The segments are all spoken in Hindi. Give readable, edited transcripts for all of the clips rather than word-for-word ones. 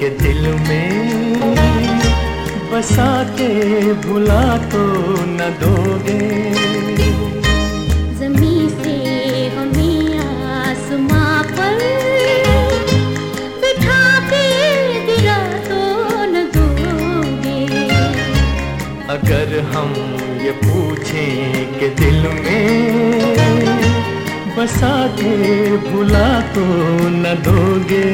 के दिल में बसा के भुला तो न दोगे। ज़मीं से हमें आसमां पर बिठा के गिरा तो न दोगे। अगर हम ये पूछें कि दिल में बसा के भुला तो न दोगे।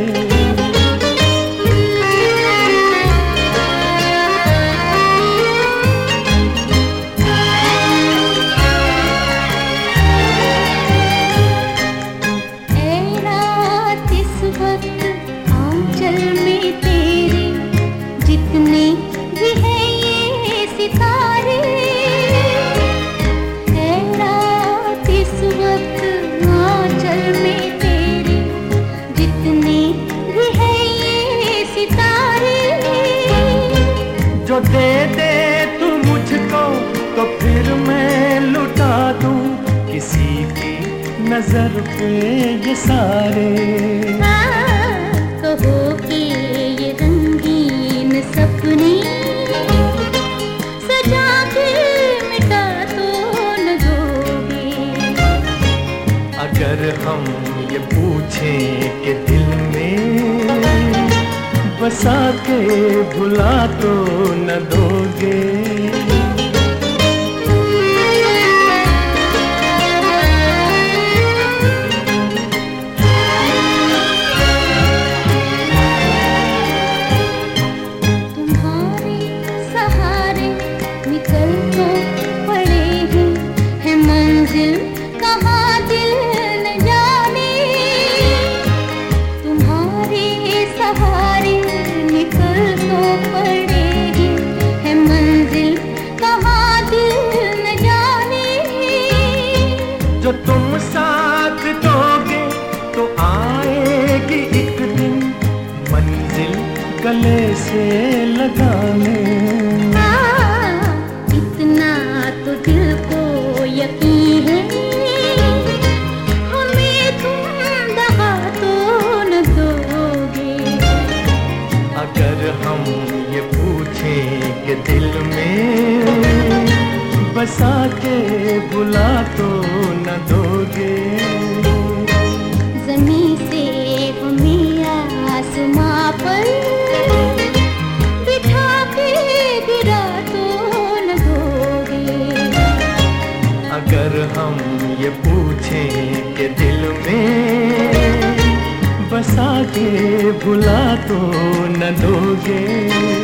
जो दे दे तू मुझको तो फिर मैं लुटा दूं किसी की नजर पे ये सारे। कहो कि ये रंगीन सपने सजा के मिटा तो न दोगे। अगर हम ये पूछें कि दिल में बसा के भुला तो न दोगे। तुम्हारे सहारे निकल तो पड़े हैं मंजिल कहाँ दिल न जाने। तुम्हारे सहारे निकल तो पड़े हैं मंजिल कहाँ दिल न जाने। जो तुम साथ दोगे तो आएगी एक दिन मंजिल गले से लगाने। इतना तो दिल को यकीन है हमें तुम दगा तो न दोगे। अगर हम ये पूछें कि दिल में बसा के भुला तो न दोगे। ज़मीं से हमें आसमां पर बिठा के गिरा तो न दोगे। अगर हम ये पूछें कि दिल में बसा के भुला तो न दोगे।